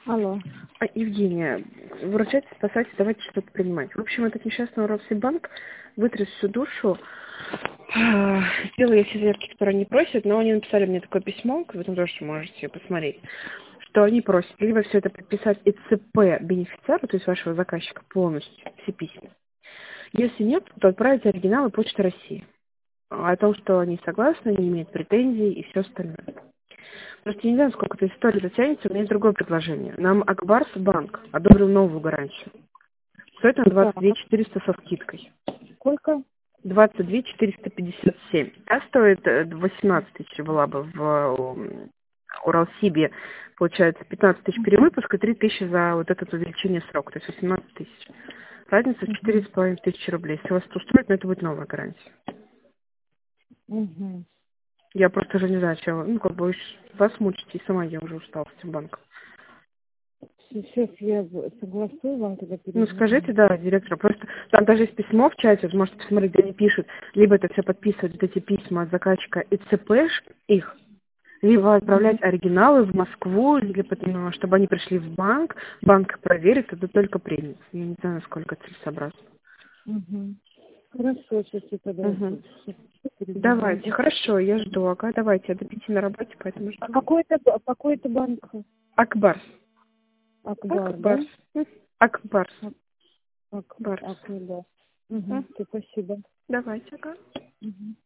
Алло. Евгения, выручайте, спасайте, давайте что-то принимать. В общем, этот несчастный Уралсиббанк вытряс всю душу. Сделала я все заявки, которые они просят, но они написали мне такое письмо, вы там тоже можете посмотреть, что они просят либо все это подписать ИЦП бенефициару, то есть вашего заказчика полностью, все письма. Если нет, то отправить оригиналы Почты России. О том, что они согласны, не имеют претензий и все остальное. Просто я не знаю, сколько эта история затянется, у меня есть другое предложение. Нам Акбарс банк одобрил новую гарантию. Стоит она Так, 22 400 со скидкой. сколько? 22 457. Та стоит 18 тысяч была бы в Уралсибе. Получается 15 тысяч перевыпуска, 3 тысячи за вот это увеличение срока, то есть 18 тысяч. Разница в 4,5 тысячи рублей. Если вас это устроит, но это будет новая гарантия. Угу. Я просто уже не знаю, чем, ну, как бы вас мучить, и сама я уже устала с этим банком. Сейчас я согласую, вам тогда Ну, перезвоню. скажите, да, директору, просто там даже есть письмо в чате, вы можете посмотреть, где они пишут, либо это все подписывать, вот эти письма от заказчика и цепэш их, либо отправлять оригиналы в Москву, либо, ну, чтобы они пришли в банк, банк проверит, это только примет. Я не знаю, насколько это целесообразно. Угу. Хорошо, сейчас я тогда Угу. перезвоню. Давайте, хорошо, я жду, ага, давайте, я до 5 на работе, поэтому А жду. какой-то банк? Акбарс. Акбар, да? Акбарс. Акбарс. Барс. Акбар. Угу. М, Спасибо. Давайте, ага. Угу.